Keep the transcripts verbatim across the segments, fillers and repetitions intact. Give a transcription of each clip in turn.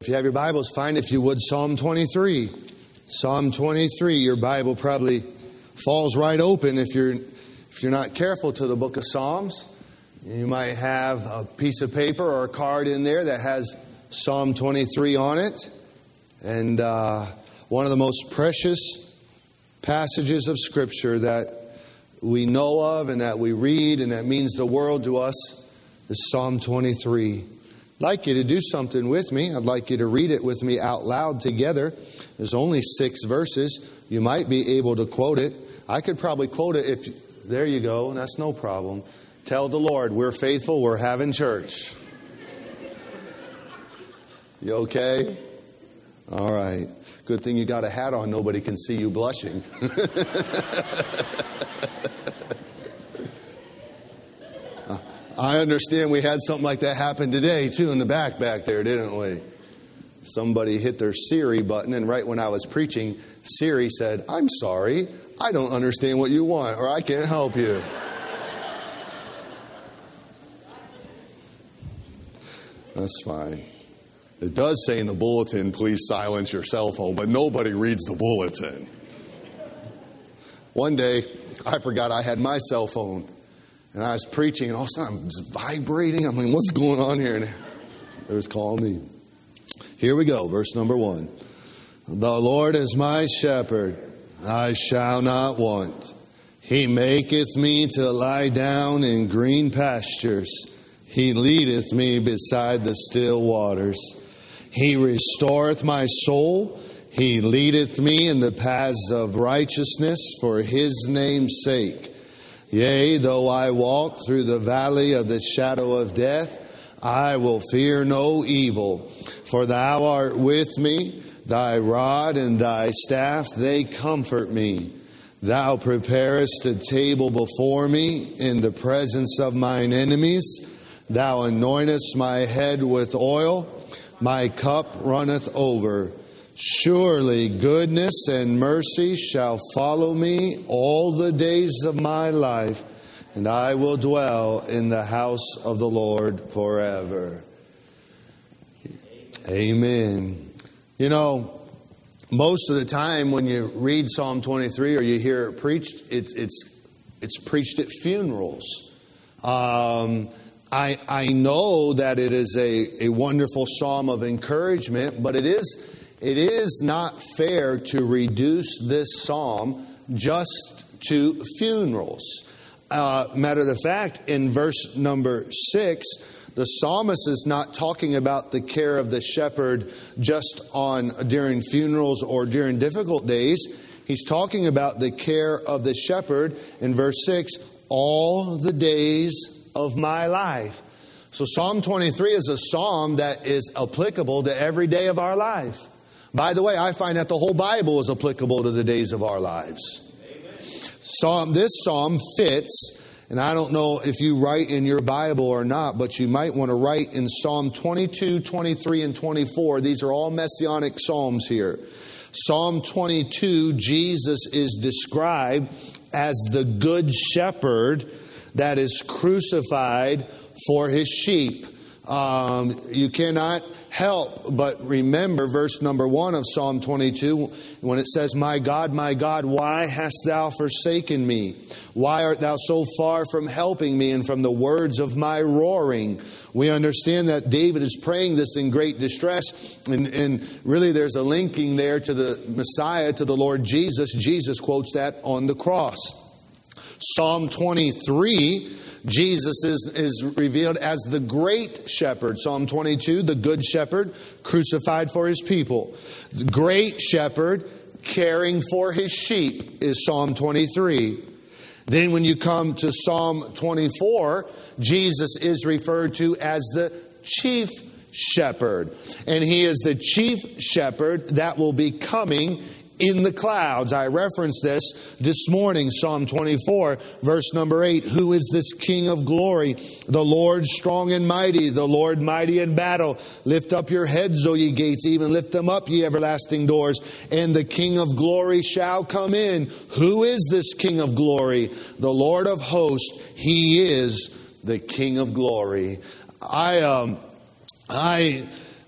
If you have your Bibles, find, if you would, Psalm twenty-three. Psalm twenty-three. Your Bible probably falls right open if you're if you're not careful to the book of Psalms. You might have a piece of paper or a card in there that has Psalm twenty-three on it. And uh, one of the most precious passages of Scripture that we know of and that we read and that means the world to us is Psalm twenty-three. I'd like you to do something with me. I'd like you to read it with me out loud together. There's only six verses. You might be able to quote it. I could probably quote it if... There you go. That's no problem. Tell the Lord, we're faithful. We're having church. You okay? All right. Good thing you got a hat on. Nobody can see you blushing. I understand we had something like that happen today, too, in the back back there, didn't we? Somebody hit their Siri button, and right when I was preaching, Siri said, "I'm sorry, I don't understand what you want, or I can't help you." That's fine. It does say in the bulletin, please silence your cell phone, but nobody reads the bulletin. One day, I forgot I had my cell phone. And I was preaching, and all of a sudden I'm just vibrating. I'm like, what's going on here? And it was calling me. Here we go, verse number one. The Lord is my shepherd, I shall not want. He maketh me to lie down in green pastures. He leadeth me beside the still waters. He restoreth my soul. He leadeth me in the paths of righteousness for his name's sake. Yea, though I walk through the valley of the shadow of death, I will fear no evil. For thou art with me, thy rod and thy staff, they comfort me. Thou preparest a table before me in the presence of mine enemies. Thou anointest my head with oil, my cup runneth over. Surely goodness and mercy shall follow me all the days of my life, and I will dwell in the house of the Lord forever. Amen. You know, most of the time when you read Psalm twenty-three or you hear it preached, it's it's it's preached at funerals. Um, I I know that it is a, a wonderful psalm of encouragement, but it is. It is not fair to reduce this psalm just to funerals. Uh, matter of fact, in verse number six, the psalmist is not talking about the care of the shepherd just on during funerals or during difficult days. He's talking about the care of the shepherd in verse six, all the days of my life. So Psalm twenty-three is a psalm that is applicable to every day of our life. By the way, I find that the whole Bible is applicable to the days of our lives. Psalm, this psalm fits, and I don't know if you write in your Bible or not, but you might want to write in Psalm twenty-two, twenty-three, and twenty-four. These are all messianic psalms here. Psalm twenty-two, Jesus is described as the good shepherd that is crucified for his sheep. Um, you cannot help but remember verse number one of Psalm twenty-two when it says, "My God, my God, why hast thou forsaken me? Why art thou so far from helping me and from the words of my roaring?" We understand that David is praying this in great distress. And, and really there's a linking there to the Messiah, to the Lord Jesus. Jesus quotes that on the cross. Psalm twenty-three, Jesus is, is revealed as the great shepherd. Psalm twenty-two, the good shepherd, crucified for his people. The great shepherd, caring for his sheep, is Psalm twenty-three. Then when you come to Psalm twenty-four, Jesus is referred to as the chief shepherd. And he is the chief shepherd that will be coming in the clouds. I referenced this this morning, Psalm twenty-four, verse number eight. Who is this King of glory? The Lord strong and mighty, the Lord mighty in battle. Lift up your heads, O ye gates, even lift them up, ye everlasting doors, and the King of glory shall come in. Who is this King of glory? The Lord of hosts, he is the King of glory. I, um, I,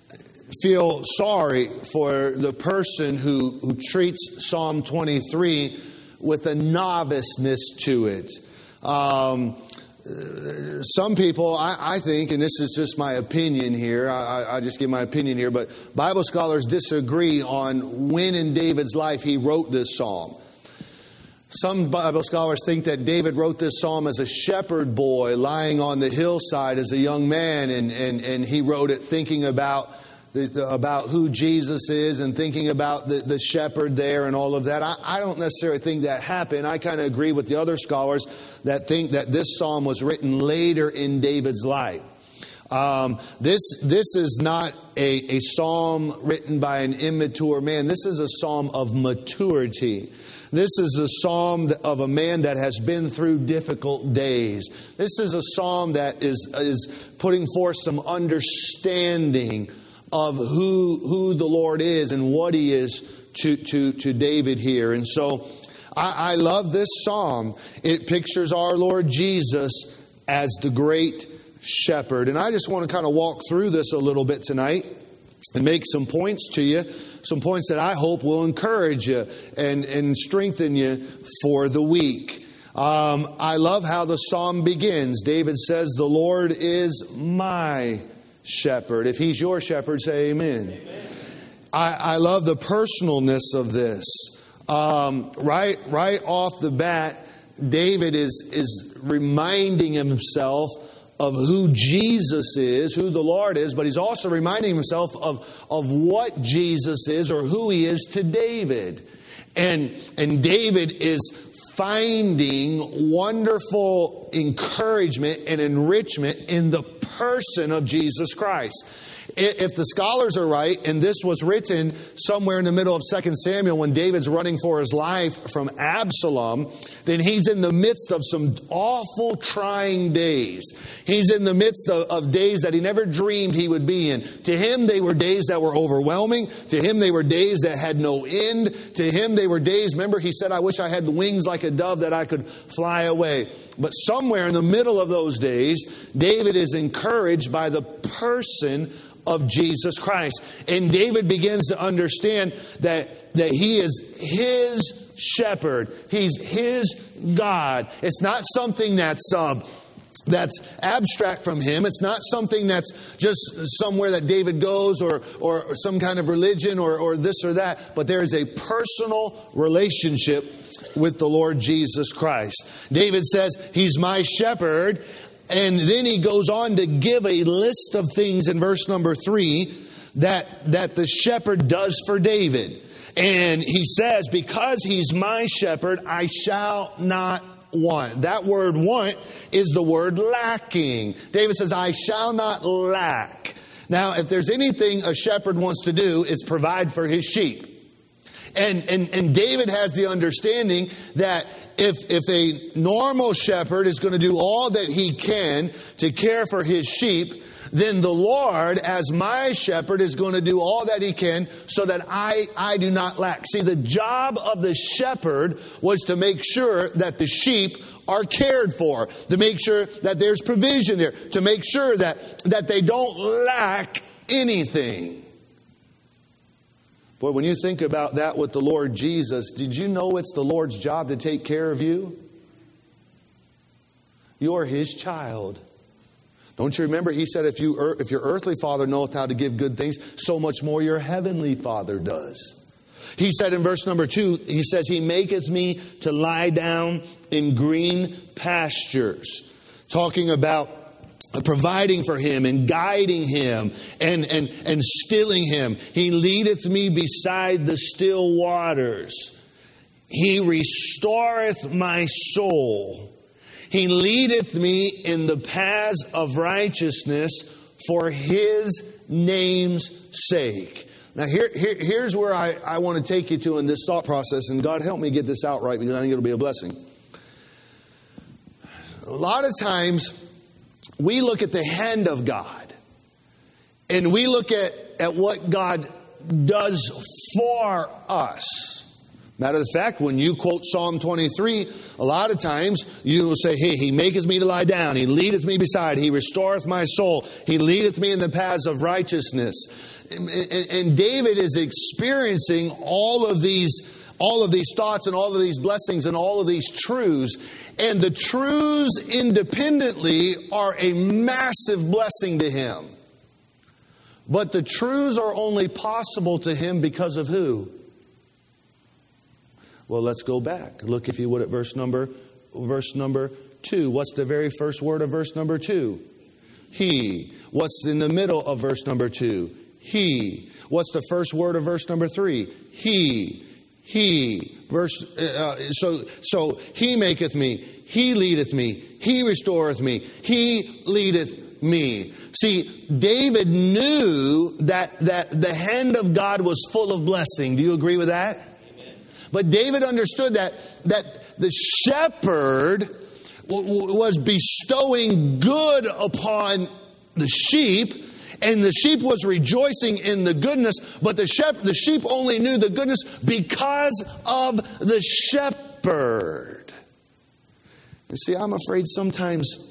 feel sorry for the person who, who treats Psalm twenty-three with a noviceness to it. Um, some people, I, I think, and this is just my opinion here, I, I just give my opinion here, but Bible scholars disagree on when in David's life he wrote this psalm. Some Bible scholars think that David wrote this psalm as a shepherd boy lying on the hillside as a young man, and, and, and he wrote it thinking about the, about who Jesus is and thinking about the, the shepherd there and all of that. I, I don't necessarily think that happened. I kind of agree with the other scholars that think that this psalm was written later in David's life. Um, this this is not a, a psalm written by an immature man. This is a psalm of maturity. This is a psalm of a man that has been through difficult days. This is a psalm that is, is putting forth some understanding of who, who the Lord is and what He is to, to, to David here. And so I, I love this psalm. It pictures our Lord Jesus as the great shepherd. And I just want to kind of walk through this a little bit tonight and make some points to you. Some points that I hope will encourage you and, and strengthen you for the week. Um, I love how the psalm begins. David says, "The Lord is my shepherd." If He's your shepherd, say amen. Amen. I, I love the personalness of this. Um, right, right off the bat, David is, is reminding himself of who Jesus is, who the Lord is, but he's also reminding himself of, of what Jesus is or who He is to David. And, and David is finding wonderful encouragement and enrichment in the person of Jesus Christ. If the scholars are right, and this was written somewhere in the middle of Second Samuel when David's running for his life from Absalom, then he's in the midst of some awful trying days. He's in the midst of, of days that he never dreamed he would be in. To him, they were days that were overwhelming. To him, they were days that had no end. To him, they were days, remember, he said, "I wish I had wings like a dove that I could fly away." But somewhere in the middle of those days, David is encouraged by the person of Jesus Christ. And David begins to understand that, that He is His shepherd. He's His God. It's not something that's um, that's abstract from Him. It's not something that's just somewhere that David goes or, or some kind of religion or, or this or that. But there is a personal relationship with the Lord Jesus Christ. David says, "He's my shepherd." And then he goes on to give a list of things in verse number three that, that the shepherd does for David. And he says, "Because He's my shepherd, I shall not want." That word "want" is the word lacking. David says, "I shall not lack." Now, if there's anything a shepherd wants to do, it's provide for his sheep. And, and, and David has the understanding that if, if a normal shepherd is going to do all that he can to care for his sheep, then the Lord, as my shepherd, is going to do all that He can so that I, I do not lack. See, the job of the shepherd was to make sure that the sheep are cared for, to make sure that there's provision there, to make sure that, that they don't lack anything. Boy, when you think about that with the Lord Jesus, did you know it's the Lord's job to take care of you? You're His child. Don't you remember He said, if you if your earthly father knoweth how to give good things, so much more your heavenly Father does. He said in verse number two, He says, "He maketh me to lie down in green pastures." Talking about providing for him and guiding him and, and, and stilling him. "He leadeth me beside the still waters. He restoreth my soul. He leadeth me in the paths of righteousness for His name's sake." Now here, here here's where I, I want to take you to in this thought process, and God help me get this out right because I think it'll be a blessing. A lot of times we look at the hand of God and we look at, at what God does for us. Matter of fact, when you quote Psalm twenty-three, a lot of times you will say, hey, He maketh me to lie down. He leadeth me beside. He restoreth my soul. He leadeth me in the paths of righteousness. And, and, and David is experiencing all of these all of these thoughts and all of these blessings and all of these truths. And the truths independently are a massive blessing to him. But the truths are only possible to him because of who? Well, let's go back. Look, if you would, at verse number, verse number two. What's the very first word of verse number two? He. What's in the middle of verse number two? He. What's the first word of verse number three? He. He. Verse. Uh, so, so He maketh me. He leadeth me. He restoreth me. He leadeth me. See, David knew that, that the hand of God was full of blessing. Do you agree with that? But David understood that, that the shepherd w- was bestowing good upon the sheep, and the sheep was rejoicing in the goodness, but the, shep- the sheep only knew the goodness because of the shepherd. You see, I'm afraid sometimes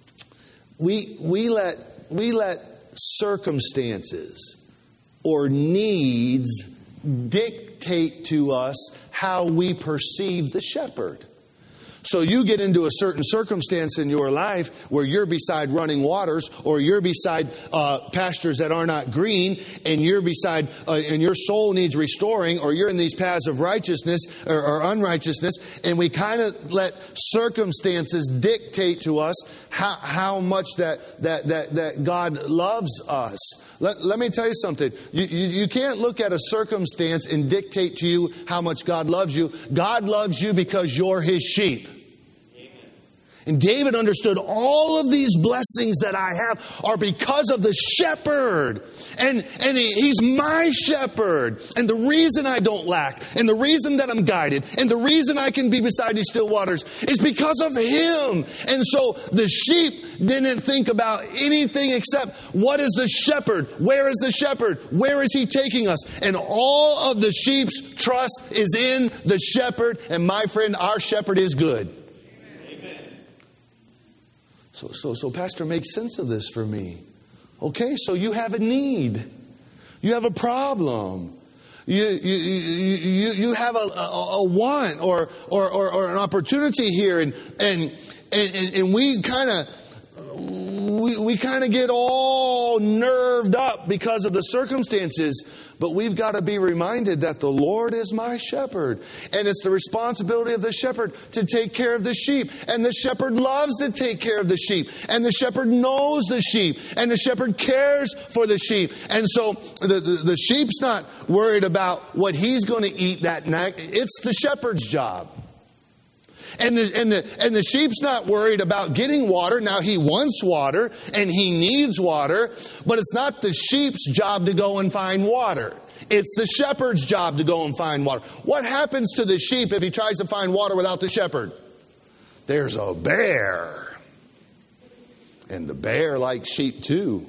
we, we, let, we let circumstances or needs dictate to us how we perceive the shepherd. So you get into a certain circumstance in your life where you're beside running waters, or you're beside uh, pastures that are not green, and you're beside, uh, and your soul needs restoring, or you're in these paths of righteousness or, or unrighteousness, and we kind of let circumstances dictate to us how, how much that, that, that, that God loves us. Let, let me tell you something. You, you, you can't look at a circumstance and dictate to you how much God loves you. God loves you because you're His sheep. And David understood all of these blessings that I have are because of the shepherd. And, and he, he's my shepherd. And the reason I don't lack, and the reason that I'm guided, and the reason I can be beside these still waters is because of him. And so the sheep didn't think about anything except, what is the shepherd? Where is the shepherd? Where is he taking us? And all of the sheep's trust is in the shepherd. And my friend, our shepherd is good. So, so, so, Pastor, make sense of this for me. Okay, so you have a need. You have a problem. You, you, you, you have a, a, a want or, or, or, or an opportunity here. And, and, and, and we kind of, we, we kind of get all nerved up because of the circumstances. But we've got to be reminded that the Lord is my shepherd. And it's the responsibility of the shepherd to take care of the sheep. And the shepherd loves to take care of the sheep. And the shepherd knows the sheep. And the shepherd cares for the sheep. And so the, the, the sheep's not worried about what he's going to eat that night. It's the shepherd's job. And the, and the, and the sheep's not worried about getting water. Now, he wants water and he needs water, but it's not the sheep's job to go and find water. It's the shepherd's job to go and find water. What happens to the sheep if he tries to find water without the shepherd? There's a bear. And the bear likes sheep too.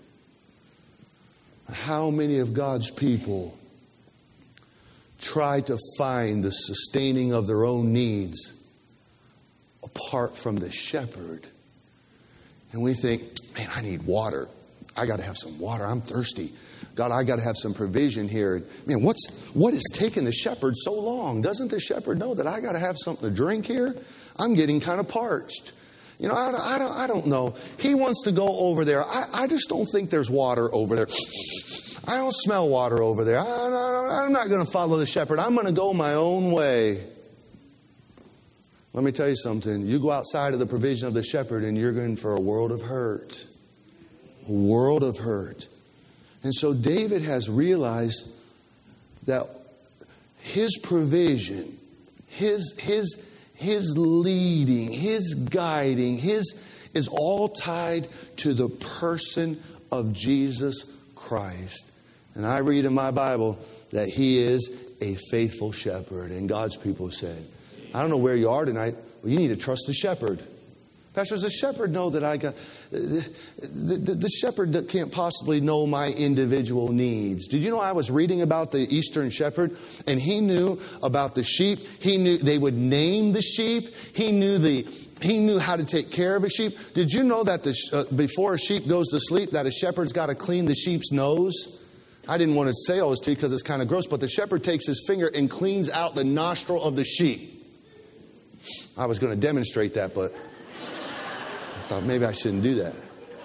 How many of God's people try to find the sustaining of their own needs apart from the shepherd? And we think, man, I need water. I got to have some water. I'm thirsty. God, I got to have some provision here. Man, what's what is taking the shepherd so long? Doesn't the shepherd know that I got to have something to drink here? I'm getting kind of parched. You know, I, I, don't, I don't know. He wants to go over there. I, I just don't think there's water over there. I don't smell water over there. I, I, I'm not going to follow the shepherd. I'm going to go my own way. Let me tell you something. You go outside of the provision of the shepherd and you're going for a world of hurt. A world of hurt. And so David has realized that his provision, his, his, his leading, his guiding, his is all tied to the person of Jesus Christ. And I read in my Bible that He is a faithful shepherd. And God's people said, I don't know where you are tonight. Well, you need to trust the shepherd. Pastor, does the shepherd know that I got... The, the, the shepherd can't possibly know my individual needs. Did you know I was reading about the Eastern shepherd? And he knew about the sheep. He knew they would name the sheep. He knew the... He knew how to take care of a sheep. Did you know that the, uh, before a sheep goes to sleep, that a shepherd's got to clean the sheep's nose? I didn't want to say all this to you because it's kind of gross, but the shepherd takes his finger and cleans out the nostril of the sheep. I was going to demonstrate that, but I thought maybe I shouldn't do that.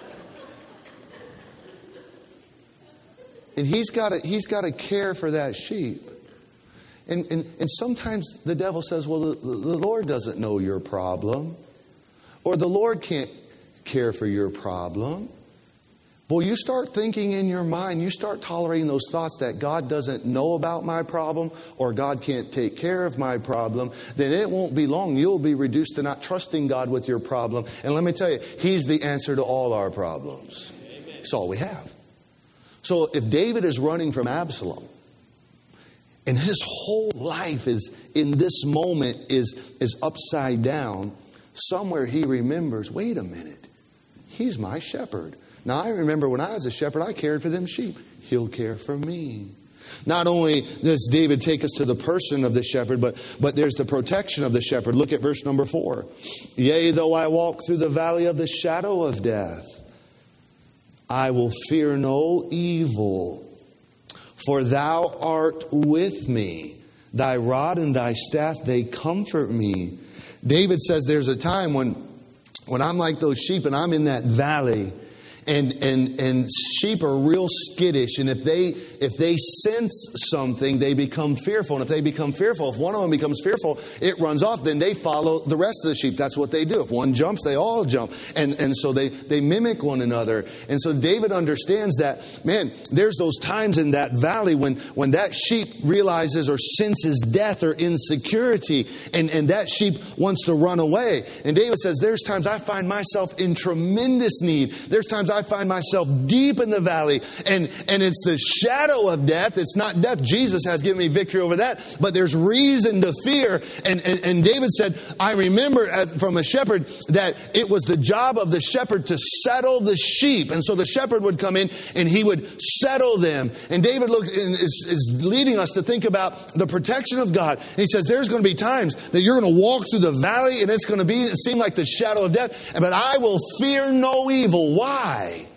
And he's got to, he's got to care for that sheep. And, and, and sometimes the devil says, well, the, the Lord doesn't know your problem. Or the Lord can't care for your problem. Well, you start thinking in your mind, you start tolerating those thoughts that God doesn't know about my problem or God can't take care of my problem, then it won't be long. You'll be reduced to not trusting God with your problem. And let me tell you, He's the answer to all our problems. That's all we have. So if David is running from Absalom, and his whole life is in this moment is, is upside down, somewhere he remembers, wait a minute, He's my shepherd. Now I remember when I was a shepherd, I cared for them sheep. He'll care for me. Not only does David take us to the person of the shepherd, but, but there's the protection of the shepherd. Look at verse number four. Yea, though I walk through the valley of the shadow of death, I will fear no evil. For thou art with me. Thy rod and thy staff, they comfort me. David says there's a time when, when I'm like those sheep and I'm in that valley. And, and, and sheep are real skittish. And if they, if they sense something, they become fearful. And if they become fearful, if one of them becomes fearful, it runs off. Then they follow the rest of the sheep. That's what they do. If one jumps, they all jump. And, and so they, they mimic one another. And so David understands that, man, there's those times in that valley when, when that sheep realizes or senses death or insecurity. And, and that sheep wants to run away. And David says, there's times I find myself in tremendous need. There's times I find myself deep in the valley, and, and it's the shadow of death. It's not death. Jesus has given me victory over that, but there's reason to fear. And, and, and David said, I remember from a shepherd that it was the job of the shepherd to settle the sheep. And so the shepherd would come in and he would settle them. And David looked and is, is leading us to think about the protection of God. And he says, there's going to be times that you're going to walk through the valley and it's going to be seem like the shadow of death, but I will fear no evil. Why?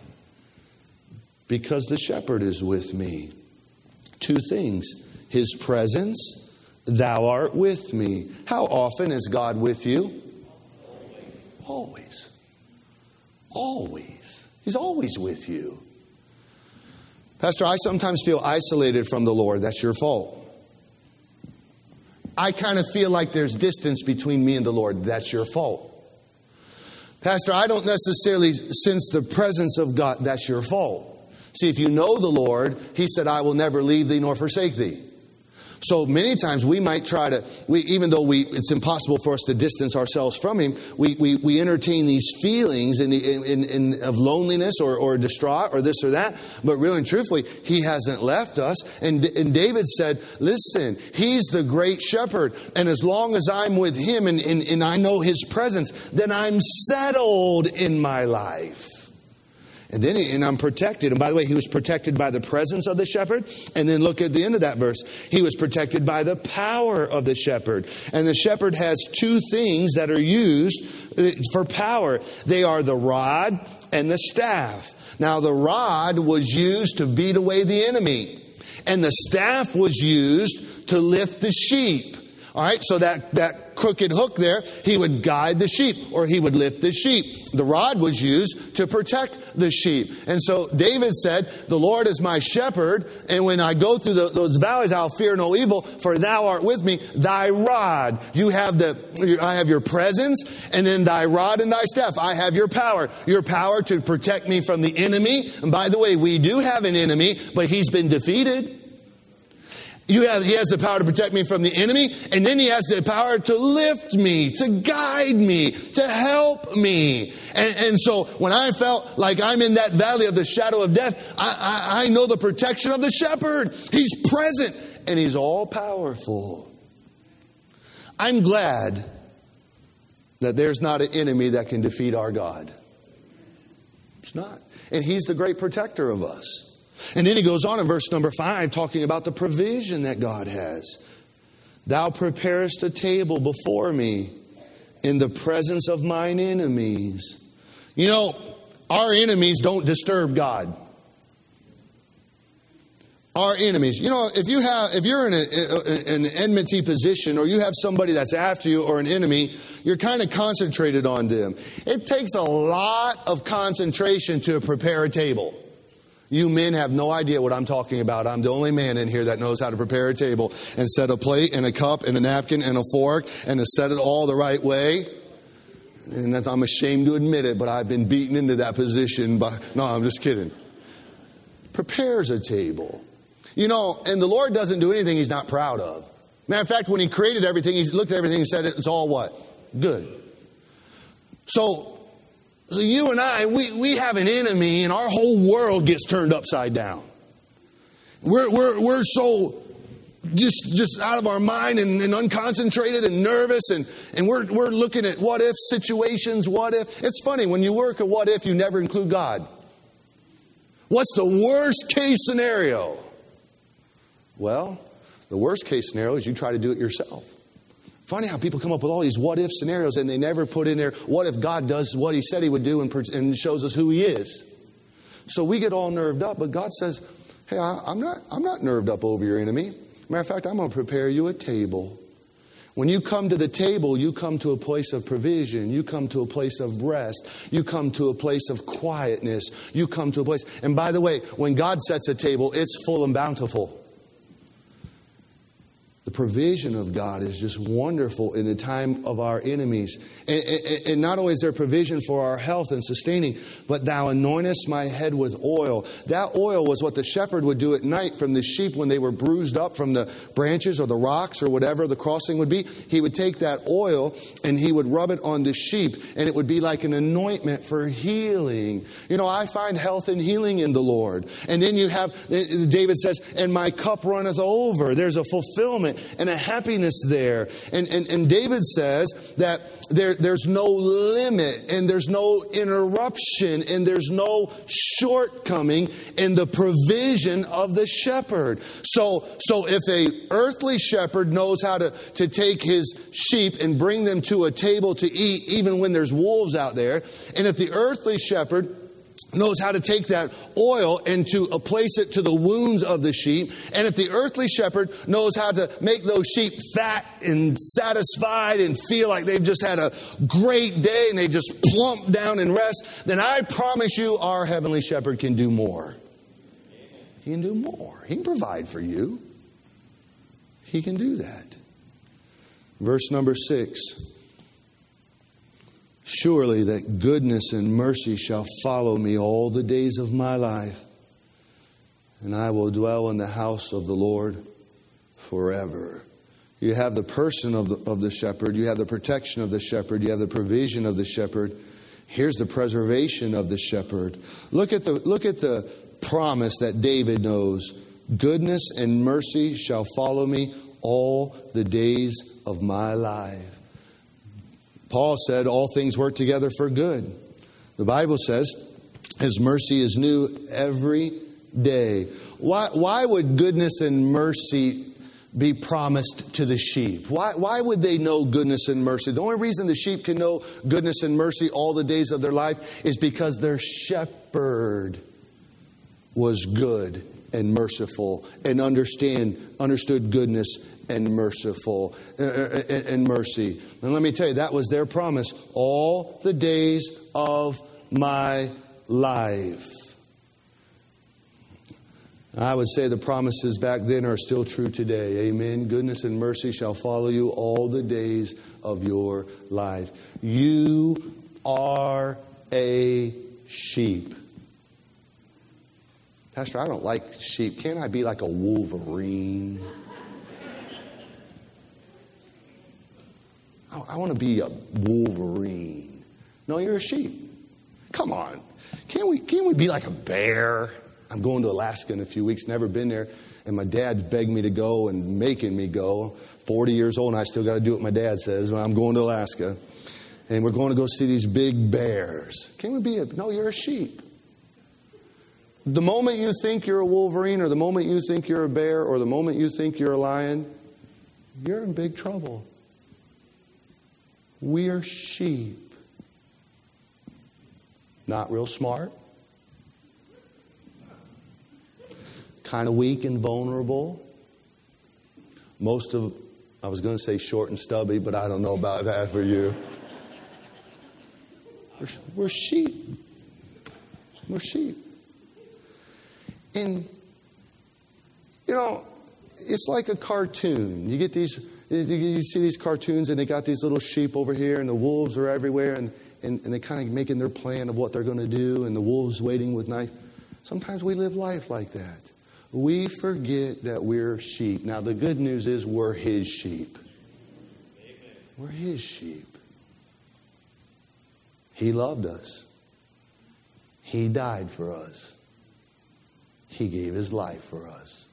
Because the shepherd is with me. Two things. His presence, thou art with me. How often is God with you? Always. Always. He's always with you. Pastor, I sometimes feel isolated from the Lord. That's your fault. I kind of feel like there's distance between me and the Lord. That's your fault. Pastor, I don't necessarily sense the presence of God. That's your fault. See, if you know the Lord, He said, I will never leave thee nor forsake thee. So many times we might try to, we, even though we, it's impossible for us to distance ourselves from Him, we, we, we entertain these feelings in the, in, in, of loneliness or, or distraught or this or that. But really and truthfully, He hasn't left us. And, and David said, listen, He's the great shepherd. And as long as I'm with Him and, and, and I know His presence, then I'm settled in my life. And then he, and I'm protected. And by the way, he was protected by the presence of the shepherd. And then look at the end of that verse. He was protected by the power of the shepherd. And the shepherd has two things that are used for power. They are the rod and the staff. Now, the rod was used to beat away the enemy. And the staff was used to lift the sheep. All right, so that, that crooked hook there, he would guide the sheep or he would lift the sheep. The rod was used to protect the sheep. And so David said, the Lord is my shepherd, and when I go through the, those valleys, I'll fear no evil, for thou art with me. Thy rod, you have the, I have your presence, and then thy rod and thy staff, I have your power. Your power to protect me from the enemy. And by the way, we do have an enemy, but he's been defeated. You have, he has the power to protect me from the enemy, and then he has the power to lift me, to guide me, to help me. And, and so when I felt like I'm in that valley of the shadow of death, I, I, I know the protection of the shepherd. He's present, and he's all powerful. I'm glad that there's not an enemy that can defeat our God. It's not. And He's the great protector of us. And then he goes on in verse number five, talking about the provision that God has. Thou preparest a table before me in the presence of mine enemies. You know, our enemies don't disturb God. Our enemies. You know, if you have, if you're in a, an enmity position, or you have somebody that's after you or an enemy, you're kind of concentrated on them. It takes a lot of concentration to prepare a table. You men have no idea what I'm talking about. I'm the only man in here that knows how to prepare a table and set a plate and a cup and a napkin and a fork and to set it all the right way. And I'm ashamed to admit it, but I've been beaten into that position by, no, I'm just kidding. Prepares a table. You know, and the Lord doesn't do anything He's not proud of. Matter of fact, when He created everything, He looked at everything and said it's all what? Good. So, so you and I, we, we have an enemy and our whole world gets turned upside down. We're, we're, we're so just, just out of our mind and, and unconcentrated and nervous, and, and we're, we're looking at what if situations, what if. It's funny, when you work at what if, you never include God. What's the worst case scenario? Well, the worst case scenario is you try to do it yourself. Funny how people come up with all these what if scenarios and they never put in there, what if God does what He said He would do and, and shows us who He is. So we get all nerved up, but God says, hey, I, I'm not, I'm not nerved up over your enemy. Matter of fact, I'm going to prepare you a table. When you come to the table, you come to a place of provision. You come to a place of rest. You come to a place of quietness. You come to a place. And by the way, when God sets a table, it's full and bountiful. The provision of God is just wonderful in the time of our enemies. And, and, and not only is there provision for our health and sustaining, but thou anointest my head with oil. That oil was what the shepherd would do at night from the sheep when they were bruised up from the branches or the rocks or whatever the crossing would be. He would take that oil and he would rub it on the sheep, and it would be like an anointment for healing. You know, I find health and healing in the Lord. And then you have, David says, and my cup runneth over. There's a fulfillment and a happiness there. And, and, and David says that there, there's no limit and there's no interruption and there's no shortcoming in the provision of the shepherd. So, so if a earthly shepherd knows how to, to take his sheep and bring them to a table to eat, even when there's wolves out there, and if the earthly shepherd knows how to take that oil and to place it to the wounds of the sheep, and if the earthly shepherd knows how to make those sheep fat and satisfied and feel like they've just had a great day and they just plump down and rest, then I promise you our heavenly shepherd can do more. He can do more. He can provide for you. He can do that. Verse number six. Surely that goodness and mercy shall follow me all the days of my life, and I will dwell in the house of the Lord forever. You have the person of the, of the shepherd. You have the protection of the shepherd. You have the provision of the shepherd. Here's the preservation of the shepherd. Look at the, look at the promise that David knows. Goodness and mercy shall follow me all the days of my life. Paul said all things work together for good. The Bible says His mercy is new every day. Why, why would goodness and mercy be promised to the sheep? Why, why would they know goodness and mercy? The only reason the sheep can know goodness and mercy all the days of their life is because their shepherd was good and merciful and understand understood goodness and merciful and mercy. And let me tell you, that was their promise all the days of my life. I would say the promises back then are still true today. Amen. Goodness and mercy shall follow you all the days of your life. You are a sheep. Pastor, I don't like sheep. Can't I be like a Wolverine? I want to be a Wolverine. No, you're a sheep. Come on. Can't we, can't we be like a bear? I'm going to Alaska in a few weeks. Never been there. And my dad begged me to go and making me go. forty years old and I still got to do what my dad says when I'm going to Alaska. and we're going to go see these big bears. Can we be a, no, you're a sheep. The moment you think you're a wolverine, or the moment you think you're a bear, or the moment you think you're a lion, you're in big trouble. We are sheep. Not real smart. Kind of weak and vulnerable. Most of, I was going to say short and stubby, but I don't know about that for you. We're, we're sheep. We're sheep. And, you know, it's like a cartoon. You get these, you see these cartoons and they got these little sheep over here and the wolves are everywhere and, and, and they're kind of making their plan of what they're going to do and the wolves waiting with knife. Sometimes we live life like that. We forget that we're sheep. Now, the good news is we're His sheep. We're His sheep. He loved us. He died for us. He gave His life for us.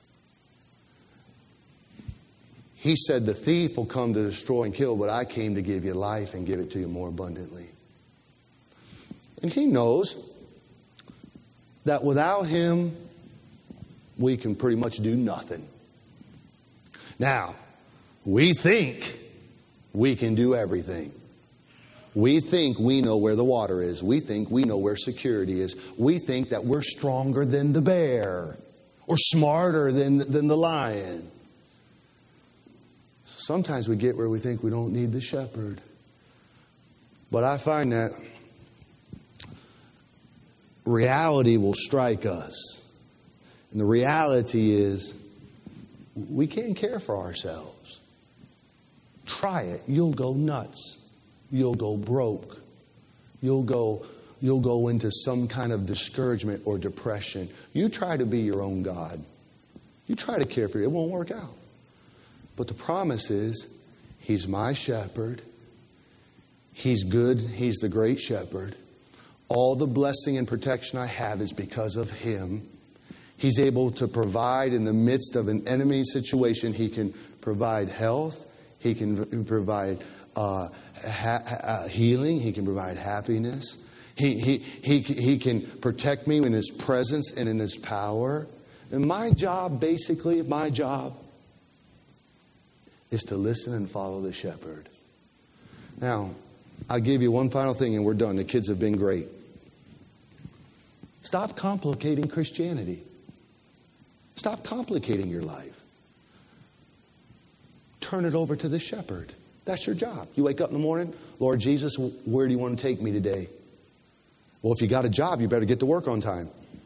He said the thief will come to destroy and kill, but I came to give you life and give it to you more abundantly. And He knows that without Him, we can pretty much do nothing. Now, we think we can do everything. We think we know where the water is. We think we know where security is. We think that we're stronger than the bear or smarter than, than the lion. Sometimes we get where we think we don't need the shepherd. But I find that reality will strike us. And the reality is we can't care for ourselves. Try it. You'll go nuts. You'll go broke. You'll go, you'll go into some kind of discouragement or depression. You try to be your own God. You try to care for you. It won't work out. But the promise is, He's my shepherd. He's good. He's the great shepherd. All the blessing and protection I have is because of Him. He's able to provide in the midst of an enemy situation. He can provide health. He can provide uh, ha- ha- healing. He can provide happiness. He, he, he, he can protect me in His presence and in His power. And my job, basically, my job is to listen and follow the shepherd. Now, I'll give you one final thing and we're done. The kids have been great. Stop complicating Christianity. Stop complicating your life. Turn it over to the shepherd. That's your job. You wake up in the morning, Lord Jesus, where do you want to take me today? Well, if you got a job, you better get to work on time.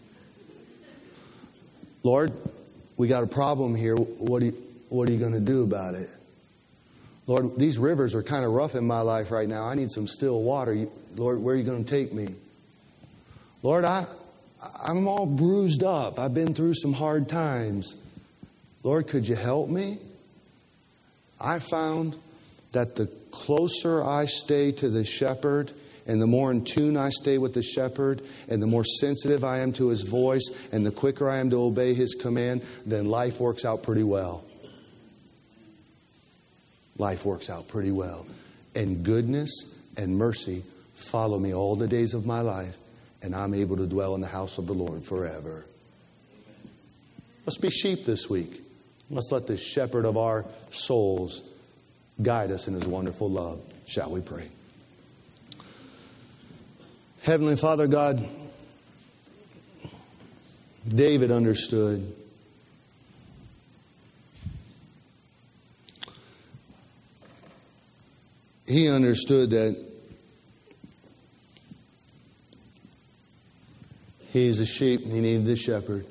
Lord, we got a problem here. What are you, what are you going to do about it? Lord, these rivers are kind of rough in my life right now. I need some still water. Lord, where are you going to take me? Lord, I... I'm all bruised up. I've been through some hard times. Lord, could you help me? I found that the closer I stay to the shepherd and the more in tune I stay with the shepherd and the more sensitive I am to His voice and the quicker I am to obey His command, then life works out pretty well. Life works out pretty well. And goodness and mercy follow me all the days of my life. And I'm able to dwell in the house of the Lord forever. Let's be sheep this week. Let's let the shepherd of our souls guide us in His wonderful love. Shall we pray? Heavenly Father God, David understood. He understood that he's a sheep and he needed the shepherd.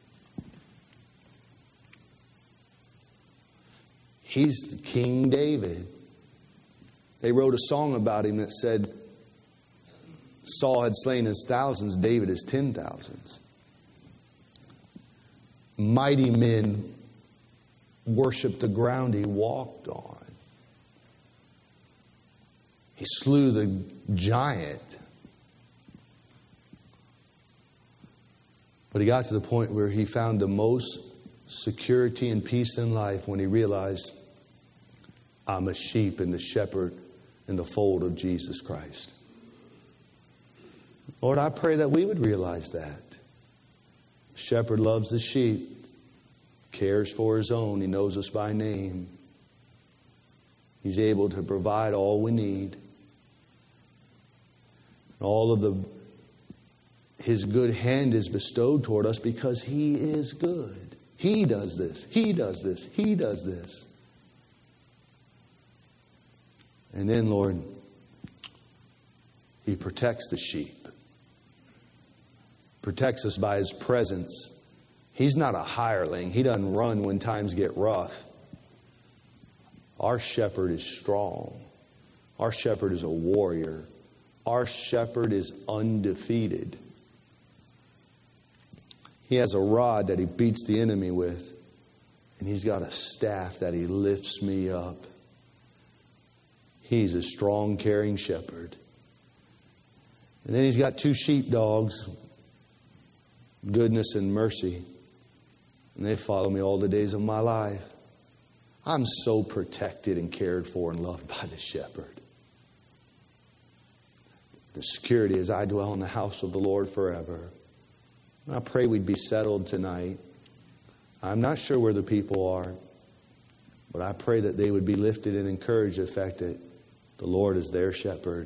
He's King David. They wrote a song about him that said, Saul had slain his thousands, David his ten thousands. Mighty men worshiped the ground he walked on. He slew the giant. But he got to the point where he found the most security and peace in life when he realized, I'm a sheep and the shepherd in the fold of Jesus Christ. Lord, I pray that we would realize that. The shepherd loves the sheep, cares for his own. He knows us by name. He's able to provide all we need. All of the His good hand is bestowed toward us because He is good. He does this. He does this. He does this. And then, Lord, He protects the sheep. Protects us by His presence. He's not a hireling. He doesn't run when times get rough. Our shepherd is strong. Our shepherd is a warrior. Our shepherd is undefeated. He has a rod that he beats the enemy with. And he's got a staff that he lifts me up. He's a strong, caring shepherd. And then he's got two sheepdogs, goodness and mercy. And they follow me all the days of my life. I'm so protected and cared for and loved by the shepherd. The security is I dwell in the house of the Lord forever. And I pray we'd be settled tonight. I'm not sure where the people are, but I pray that they would be lifted and encouraged the fact that the Lord is their shepherd.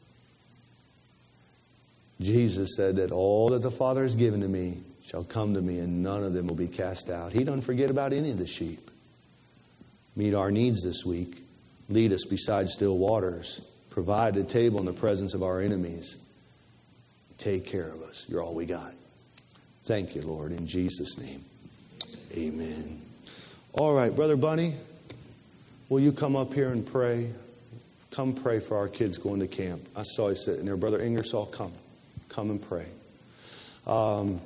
Jesus said that all that the Father has given to me shall come to me, and none of them will be cast out. He doesn't forget about any of the sheep. Meet our needs this week. Lead us beside still waters. Provide a table in the presence of our enemies. Take care of us. You're all we got. Thank you, Lord, in Jesus' name. Amen. All right, Brother Bunny, will you come up here and pray? Come pray for our kids going to camp. I saw you sitting there. Brother Ingersoll, come. Come and pray. Um,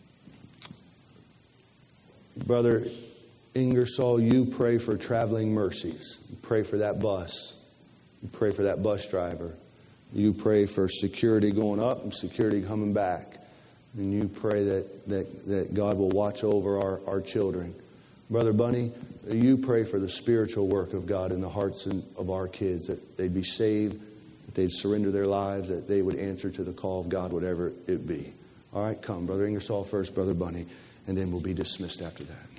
Brother Ingersoll, you pray for traveling mercies. You pray for that bus. You pray for that bus driver. You pray for security going up and security coming back. And you pray that, that, that God will watch over our, our children. Brother Bunny, you pray for the spiritual work of God in the hearts of our kids, that they'd be saved, that they'd surrender their lives, that they would answer to the call of God, whatever it be. All right, come. Brother Ingersoll first, Brother Bunny, and then we'll be dismissed after that.